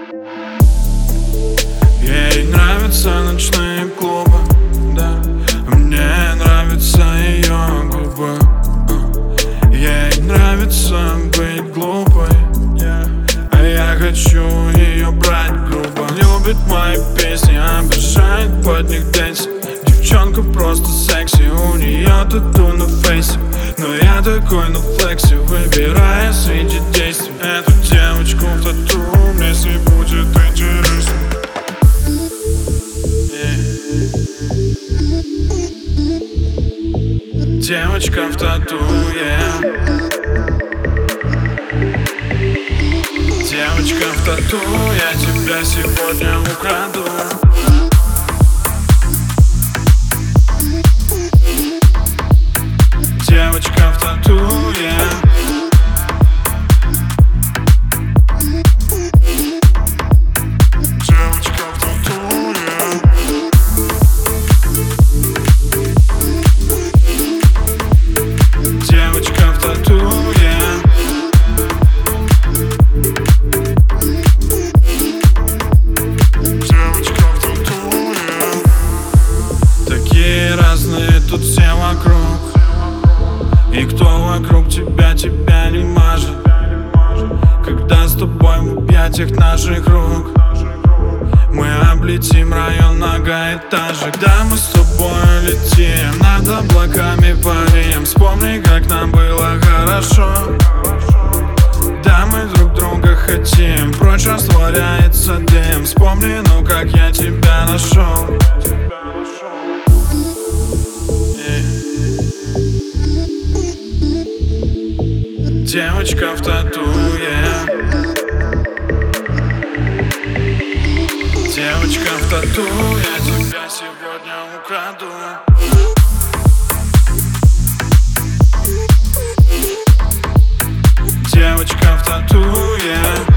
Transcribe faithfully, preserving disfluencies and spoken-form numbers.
Ей нравятся ночные клубы, да. Мне нравятся ее губы. Ей нравится быть глупой, а я хочу ее брать грубо. Любит мои песни, обожает под них дэнс. Девчонка просто секси, у нее тату на фейсе. Но я такой на флексе, выбирая среди действий эту девочку в тату, мне с ней будет интересно. Девочка в тату, yeah. Девочка в тату, я тебя сегодня украду. Девочка в тату, yeah. Девочка в тату, yeah. Девочка в тату, yeah. Девочка в тату, yeah. Такие разные тут все вокруг, и кто вокруг тебя, тебя не мажет. Когда с тобой в объятиях наших рук мы облетим район многоэтажек. Да, мы с тобой летим, над облаками парим. Вспомни, как нам было хорошо. Да, мы друг друга хотим, прочь растворяется дым. Вспомни, ну как я тебя нашел. Девочка в тату, yeah. Девочка в тату, я тебя сегодня украду. Девочка в тату, yeah.